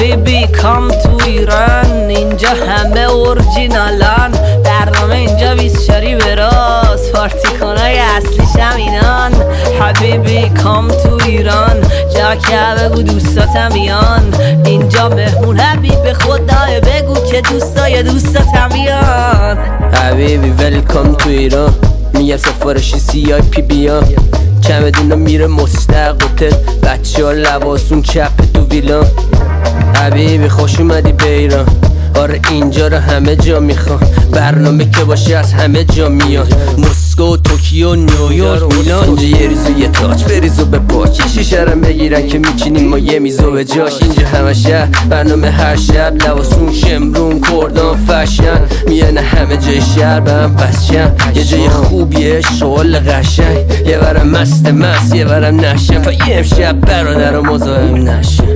حبیبی کام تو ایران، اینجا همه اورجینالان. برنامه اینجا 24 به راست، پارتیکنای اصلیش هم اینان. حبیبی کام تو ایران، جا که بگو دوستاتم بیان. اینجا مهمون حبیب خدای، بگو که دوستای دوستاتم بیان. حبیبی ویلکام تو ایران، میگم سفارشی CIP بیان. چمدونا میره مستقبل، بچه ها لباسون چپ تو ویلان. حبیبی خوش اومدی به ایران، آره اینجا رو همه جا میخوان. برنامه که باشه از همه جا میان، مسکو، توکیو، نیویورک، میلان. اینجا یه ریزو یه تاج بریزو به پاچ، یه شیشه رم بگیرن که میچینیم ما یه میزو به جاش. اینجا همه شهر برنامه هر شب، لباسون شمرون کردان فشن. میانه همه جای شهر به هم بسشن، یه جای خوبیه شغل قشنگ. یه برم مست یه برم نشن، تا یه امشب برادر و مزاحم نشن.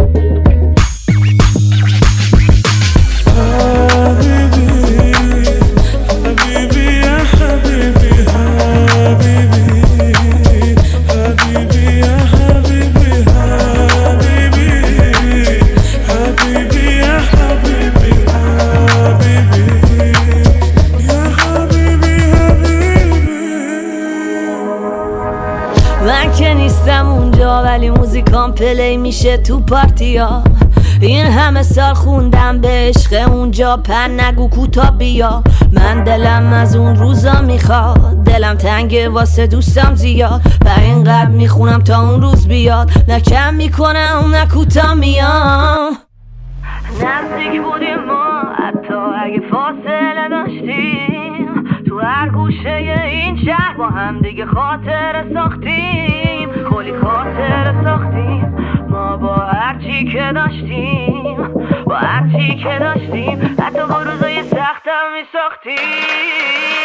من که نیستم اونجا ولی موزیکام پلی میشه تو پارتیا. این همه سال خوندم به عشق اونجا، پن نگو کوتا بیا. من دلم از اون روزا میخواد، دلم تنگه واسه دوستم زیاد. و اینقدر میخونم تا اون روز بیاد، نه کم میکنم نه کوتا میام. نزدیک بودیم ما حتی اگه فاصله داشتیم، تو هر گوشه این شهر با هم دیگه خاطره ساختیم. کلی خاطره ساختیم ما با هرچی که داشتیم، با هرچی که داشتیم. حتی با روزای سختم میساختیم.